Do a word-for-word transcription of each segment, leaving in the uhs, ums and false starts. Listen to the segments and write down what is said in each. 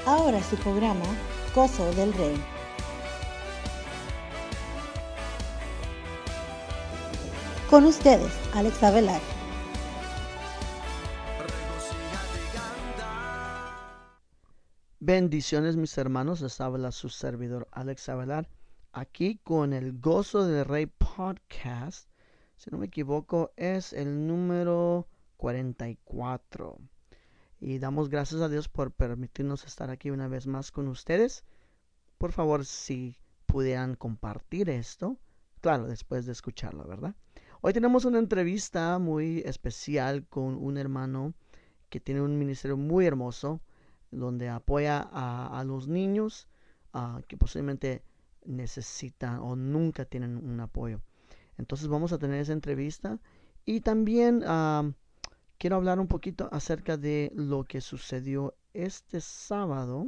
Ahora su programa, Gozo del Rey. Con ustedes, Alex Avelar. Bendiciones, mis hermanos, les habla su servidor Alex Avelar, aquí con el Gozo del Rey podcast. Si no me equivoco, es el número cuarenta y cuatro. Y damos gracias a Dios por permitirnos estar aquí una vez más con ustedes. Por favor, si pudieran compartir esto, claro, después de escucharlo, ¿verdad? Hoy tenemos una entrevista muy especial con un hermano que tiene un ministerio muy hermoso, donde apoya a, a los niños uh, que posiblemente necesitan o nunca tienen un apoyo. Entonces vamos a tener esa entrevista y también uh, quiero hablar un poquito acerca de lo que sucedió este sábado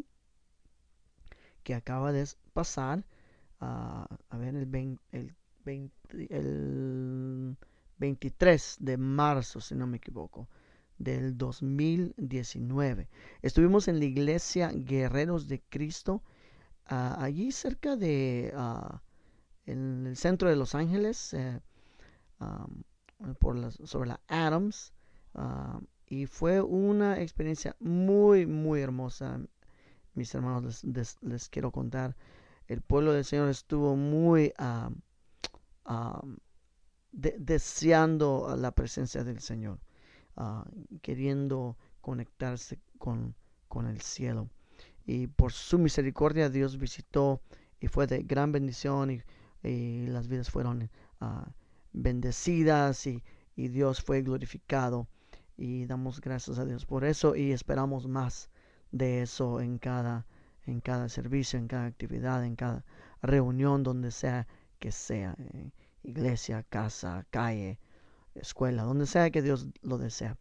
que acaba de pasar. Uh, a ver, el, veinte, el, veinte, el veintitrés de marzo, si no me equivoco, del dos mil diecinueve. Estuvimos en la iglesia Guerreros de Cristo, uh, allí cerca de, uh, en el centro de Los Ángeles, uh, um, por las, sobre la Adams, uh, y fue una experiencia muy, muy hermosa. Mis hermanos, les, les, les quiero contar, el pueblo del Señor estuvo muy uh, uh, de, deseando la presencia del Señor. Uh, queriendo conectarse con, con el cielo. Y por su misericordia Dios visitó y fue de gran bendición y, y las vidas fueron uh, bendecidas y, y Dios fue glorificado. Y damos gracias a Dios por eso y esperamos más de eso en cada, en cada servicio, en cada actividad, en cada reunión, donde sea que sea, eh, iglesia, casa, calle, escuela, donde sea que Dios lo desea.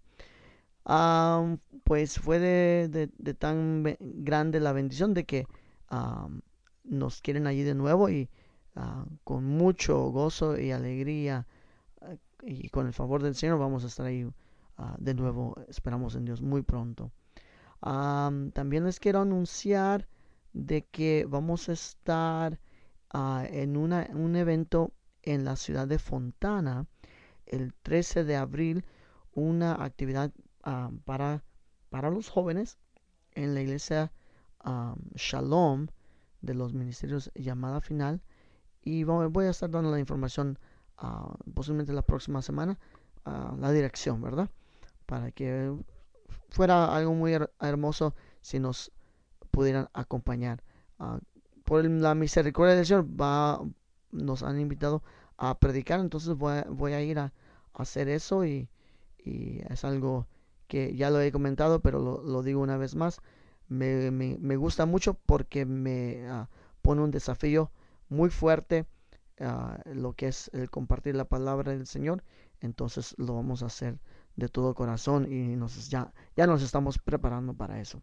Um, pues fue de, de, de tan be- grande la bendición de que um, nos quieren allí de nuevo y uh, con mucho gozo y alegría uh, y con el favor del Señor vamos a estar ahí uh, de nuevo, esperamos en Dios muy pronto. Um, también les quiero anunciar de que vamos a estar uh, en una, un evento en la ciudad de Fontana el trece de abril, una actividad uh, para, para los jóvenes en la iglesia um, Shalom de los ministerios Llamada Final. Y voy a estar dando la información uh, posiblemente la próxima semana, uh, la dirección, ¿verdad? Para que fuera algo muy her- hermoso si nos pudieran acompañar. Uh, por la misericordia del Señor va, nos han invitado a predicar, entonces voy a, voy a ir a, a hacer eso y, y, es algo que ya lo he comentado, pero lo, lo digo una vez más. Me, me, me gusta mucho porque me uh, pone un desafío muy fuerte, uh, lo que es el compartir la palabra del Señor. Entonces lo vamos a hacer de todo corazón y nos, ya, ya nos estamos preparando para eso.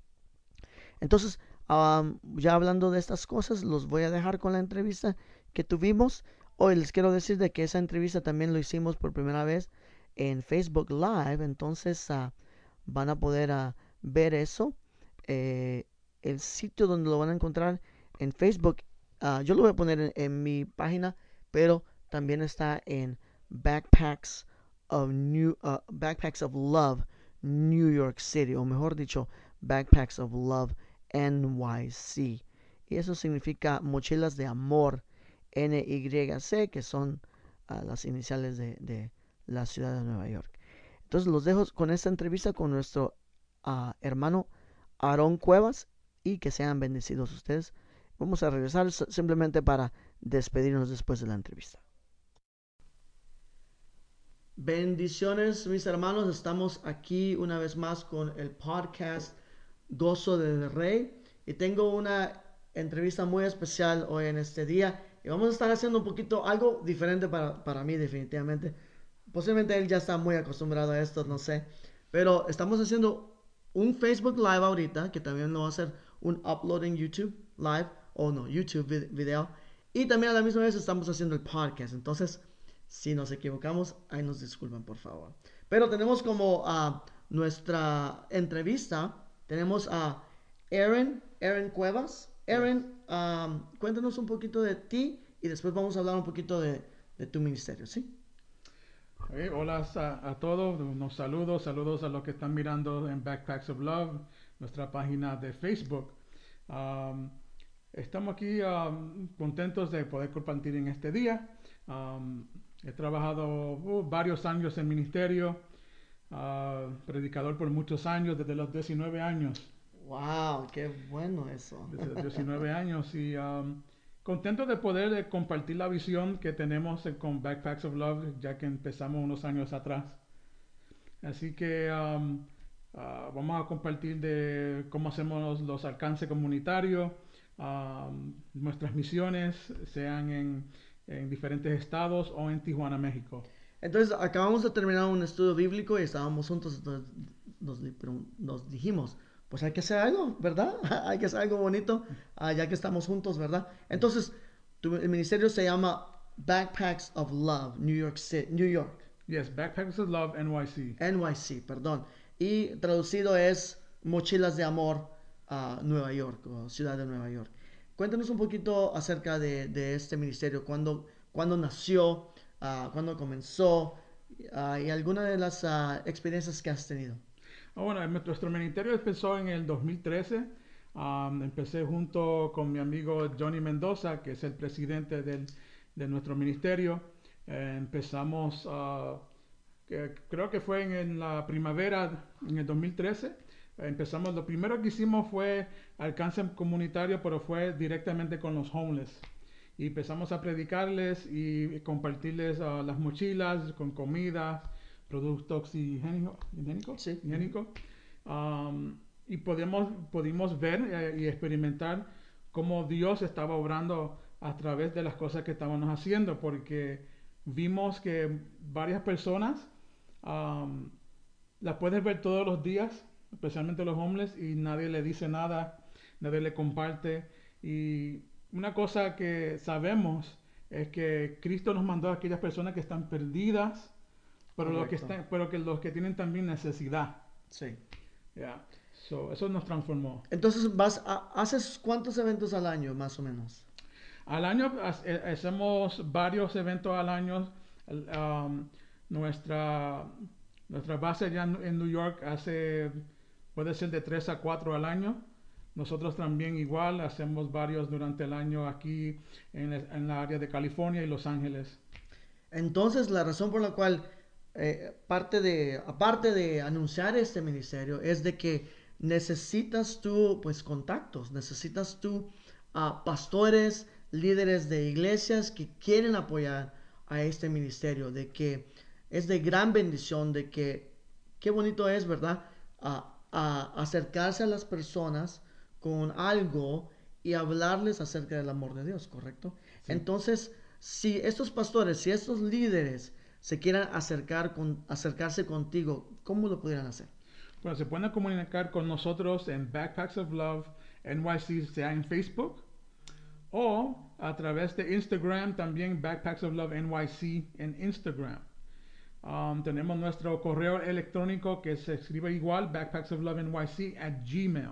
Entonces, um, ya hablando de estas cosas, los voy a dejar con la entrevista que tuvimos. Hoy les quiero decir de que esa entrevista también lo hicimos por primera vez en Facebook Live. Entonces, uh, van a poder uh, ver eso. Eh, el sitio donde lo van a encontrar en Facebook, uh, yo lo voy a poner en, en mi página, pero también está en Backpacks of New uh, Backpacks of Love New York City, o mejor dicho, Backpacks of Love N Y C. Y eso significa mochilas de amor, N Y C, que son uh, las iniciales de, de, la ciudad de Nueva York. Entonces los dejo con esta entrevista con nuestro uh, hermano Aarón Cuevas y que sean bendecidos ustedes. Vamos a regresar simplemente para despedirnos después de la entrevista. Bendiciones, mis hermanos. Estamos aquí una vez más con el podcast Gozo del Rey. Y tengo una entrevista muy especial hoy en este día. Y vamos a estar haciendo un poquito algo diferente para, para mí, definitivamente. Posiblemente él ya está muy acostumbrado a esto, no sé. Pero estamos haciendo un Facebook Live ahorita, que también lo va a hacer un upload en YouTube Live, o no, YouTube video. Y también a la misma vez estamos haciendo el podcast. Entonces, si nos equivocamos, ahí nos disculpan, por favor. Pero tenemos como uh, nuestra entrevista, tenemos a Aaron, Aaron Cuevas. Aaron, um, cuéntanos un poquito de ti y después vamos a hablar un poquito de, de tu ministerio, ¿sí? Okay, hola a, a todos, unos saludos, saludos a los que están mirando en Backpacks of Love, nuestra página de Facebook. Um, estamos aquí um, contentos de poder compartir en este día. Um, he trabajado uh, varios años en ministerio, uh, predicador por muchos años, desde los diecinueve años. Wow, qué bueno eso. Desde los diecinueve años y um, contento de poder de compartir la visión que tenemos con Backpacks of Love, ya que empezamos unos años atrás. Así que um, uh, vamos a compartir de cómo hacemos los, los alcances comunitarios, um, nuestras misiones, sean en, en diferentes estados o en Tijuana, México. Entonces, acabamos de terminar un estudio bíblico y estábamos juntos, entonces nos, nos dijimos, pues hay que hacer algo, ¿verdad? Hay que hacer algo bonito, uh, ya que estamos juntos, ¿verdad? Entonces, tu, el ministerio se llama Backpacks of Love, New York City, New York. Yes, Backpacks of Love, N Y C. N Y C, perdón. Y traducido es Mochilas de Amor, uh, Nueva York, o Ciudad de Nueva York. Cuéntanos un poquito acerca de, de este ministerio, cuándo, cuándo nació, uh, cuándo comenzó uh, y alguna de las uh, experiencias que has tenido. Oh, bueno, nuestro ministerio empezó en el dos mil trece. Um, empecé junto con mi amigo Johnny Mendoza, que es el presidente del, de nuestro ministerio. Eh, empezamos, uh, que, creo que fue en, en la primavera, en el dos mil trece. Eh, empezamos, lo primero que hicimos fue alcance comunitario, pero fue directamente con los homeless. Y empezamos a predicarles y compartirles uh, las mochilas con comida, productos higiénicos, higiénicos, sí. higiénicos. Um, y podemos, pudimos ver eh, y experimentar cómo Dios estaba obrando a través de las cosas que estábamos haciendo, porque vimos que varias personas um, las puedes ver todos los días, especialmente los homeless, y nadie le dice nada, nadie le comparte. Y una cosa que sabemos es que Cristo nos mandó a aquellas personas que están perdidas, pero, lo que, está, pero que los que tienen también necesidad. Sí. Yeah. So, eso nos transformó. Entonces, vas a, ¿haces cuántos eventos al año, más o menos? Al año hacemos varios eventos al año. Um, nuestra, nuestra base allá en New York hace, puede ser de tres a cuatro al año. Nosotros también igual hacemos varios durante el año aquí en, en la área de California y Los Ángeles. Entonces, la razón por la cual Eh, parte de, aparte de anunciar este ministerio, es de que necesitas tú, pues, contactos, necesitas tú uh, pastores, líderes de iglesias que quieren apoyar a este ministerio, de que es de gran bendición, de que, qué bonito es, ¿verdad? Uh, uh, acercarse a las personas con algo y hablarles acerca del amor de Dios, ¿correcto? Sí. Entonces, si estos pastores, si estos líderes se quieran acercar con, acercarse contigo, ¿cómo lo pudieran hacer? Bueno, se pueden comunicar con nosotros en Backpacks of Love N Y C, sea en Facebook, o a través de Instagram, también Backpacks of Love N Y C en Instagram. Um, tenemos nuestro correo electrónico que se escribe igual, Backpacks of Love N Y C at Gmail.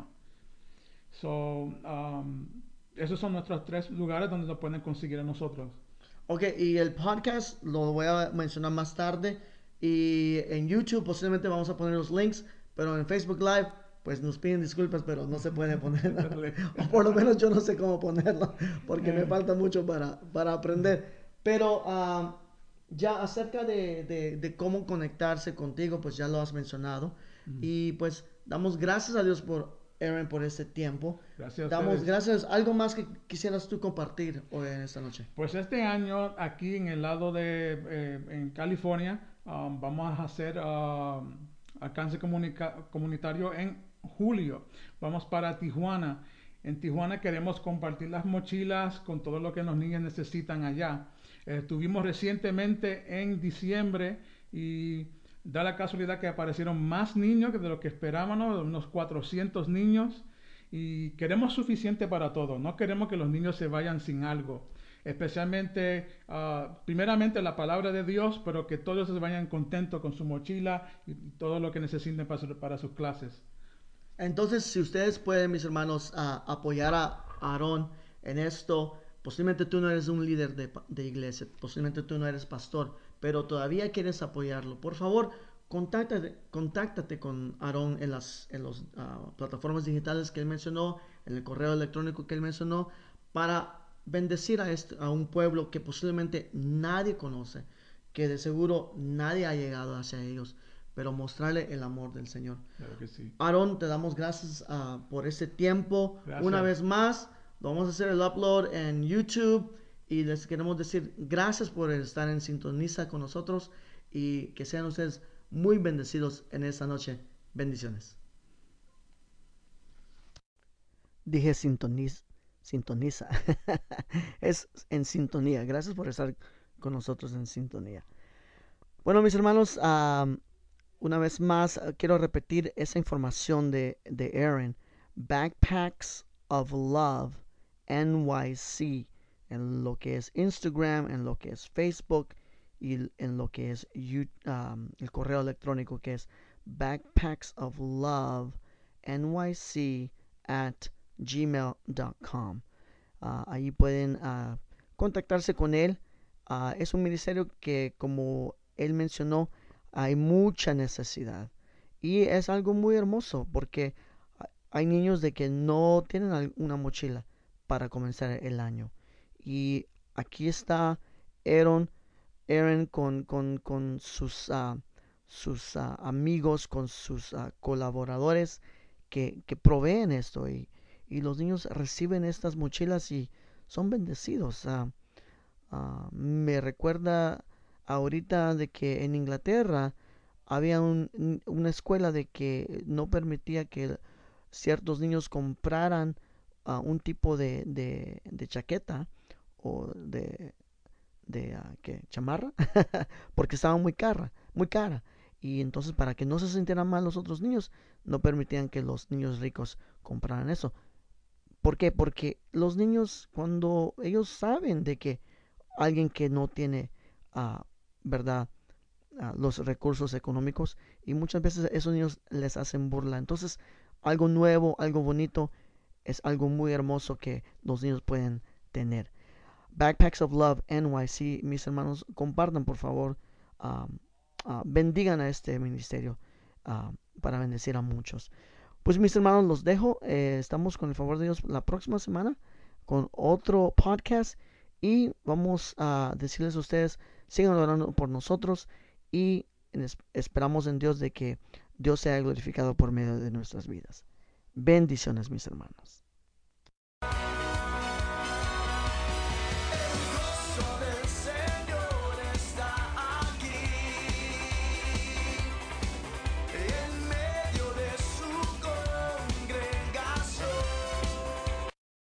So, um, esos son nuestros tres lugares donde lo pueden conseguir a nosotros. Ok, y el podcast lo voy a mencionar más tarde. Y en YouTube posiblemente vamos a poner los links. Pero en Facebook Live, pues nos piden disculpas, pero no se puede poner. O por lo menos yo no sé cómo ponerlo. Porque me falta mucho para, para aprender. Pero uh, ya acerca de, de, de cómo conectarse contigo, pues ya lo has mencionado. Mm. Y pues damos gracias a Dios por Aaron por este tiempo. Gracias. Damos gracias. ¿Algo más que quisieras tú compartir hoy en esta noche? Pues este año aquí en el lado de eh, en California um, vamos a hacer uh, alcance comunitario en julio. Vamos para Tijuana. En Tijuana queremos compartir las mochilas con todo lo que los niños necesitan allá. Eh, estuvimos recientemente en diciembre y da la casualidad que aparecieron más niños que de lo que esperábamos, unos cuatrocientos niños, y queremos suficiente para todo. No queremos que los niños se vayan sin algo, especialmente, uh, primeramente la palabra de Dios, pero que todos se vayan contentos con su mochila y todo lo que necesiten para, su, para sus clases. Entonces, si ustedes pueden, mis hermanos, uh, apoyar a Aarón en esto, posiblemente tú no eres un líder de, de iglesia, posiblemente tú no eres pastor, pero todavía quieres apoyarlo. Por favor, contáctate, contáctate con Aarón en las en los, uh, plataformas digitales que él mencionó, en el correo electrónico que él mencionó, para bendecir a, este, a un pueblo que posiblemente nadie conoce, que de seguro nadie ha llegado hacia ellos, pero mostrarle el amor del Señor. Claro que sí. Aarón, te damos gracias uh, por este tiempo. Gracias. Una vez más, vamos a hacer el upload en YouTube y les queremos decir gracias por estar en sintoniza con nosotros y que sean ustedes muy bendecidos en esta noche. Bendiciones. Dije sintoniza. Sintoniza. Es en sintonía. Gracias por estar con nosotros en sintonía. Bueno, mis hermanos, um, una vez más uh, quiero repetir esa información de, de Aaron. Backpacks of Love N Y C en lo que es Instagram, en lo que es Facebook y en lo que es um, el correo electrónico que es Backpacks of Love N Y C at gmail dot com. Uh, ahí pueden uh, contactarse con él. Uh, es un ministerio que, como él mencionó, hay mucha necesidad y es algo muy hermoso porque hay niños de que no tienen una mochila para comenzar el año y aquí está Aaron, Aaron con, con, con sus, uh, sus uh, amigos, con sus uh, colaboradores que, que proveen esto y, y los niños reciben estas mochilas y son bendecidos. Uh, uh, me recuerda ahorita de que en Inglaterra había un, una escuela de que no permitía que ciertos niños compraran uh, un tipo de, de, de chaqueta o de, de uh, ¿qué? Chamarra porque estaba muy cara, muy cara. Y entonces, para que no se sintieran mal los otros niños, no permitían que los niños ricos compraran eso. ¿Por qué? Porque los niños, cuando ellos saben de que alguien que no tiene uh, verdad uh, los recursos económicos, y muchas veces esos niños les hacen burla. Entonces, algo nuevo, algo bonito, es algo muy hermoso que los niños pueden tener. Backpacks of Love N Y C, mis hermanos, compartan por favor, um, uh, bendigan a este ministerio uh, para bendecir a muchos. Pues mis hermanos, los dejo. Eh, estamos con el favor de Dios la próxima semana con otro podcast y vamos a decirles a ustedes, sigan orando por nosotros y esperamos en Dios de que Dios sea glorificado por medio de nuestras vidas. Bendiciones, mis hermanos.